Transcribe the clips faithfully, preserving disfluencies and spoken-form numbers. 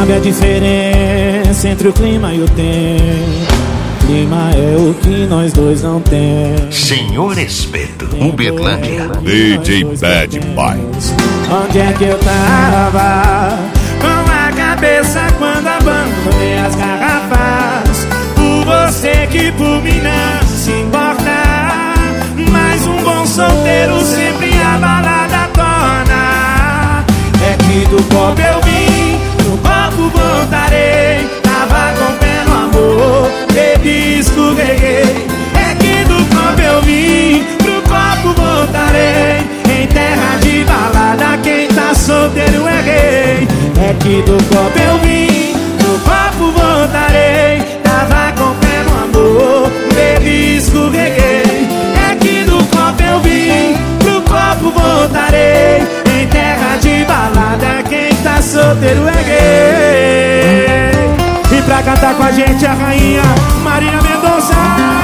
sabe a diferença entre o clima e o tempo. Clima é o que nós dois não temos. Senhor Espeto, Uberlândia. D J Bad Boy. Onde é que eu tava? Com a cabeça quando abandonei as garrafas. Por você que por mim não se importa. Mas um bom solteiro sempre a balada torna. É que do copo eu vim, no copo voltarei. Tava com pé no amor, bebi, escorreguei. É que do copo eu vim, pro copo voltarei. Em terra de balada quem tá solteiro é rei. É que do copo eu vim, pro copo voltarei. Tava com pé no amor, bebi, escorreguei. É que do copo eu vim, pro copo voltarei. Em terra de balada quem tá solteiro é rei. E pra cantar com a gente a rainha Marília Mendonça.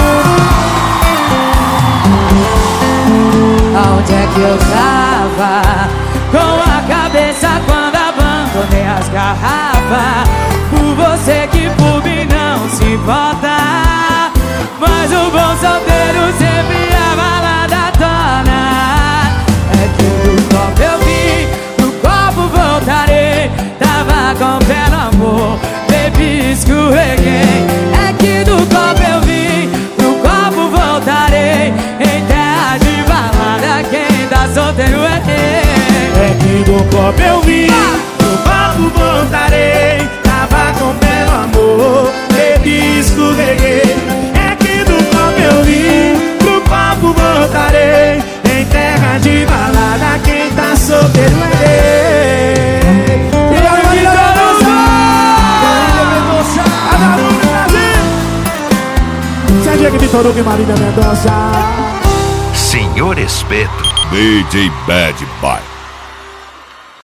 Aonde é que eu tava? Com a cabeça quando abandonei as garrafas. Por você que por mim não se importa. Mas o bom solteiro sempre a balada torna. É que do copo eu vim, no copo voltarei. Tava com pé no amor, bebi, escorreguei. É que do copo eu vim, no copo voltarei. Em terra de balada quem tá solteiro é quem. É que do copo eu vim, no copo voltarei. Tava com pé no amor, bebi, escorreguei. É que do copo eu vim, pro copo voltarei. Em terra de balada quem tá solteiro é rei. E a Marília Mendonça, a Daruna Brasil. Serginho de Toruga e Marília Mendonça. Senhor Espeto. D J Bad Boy.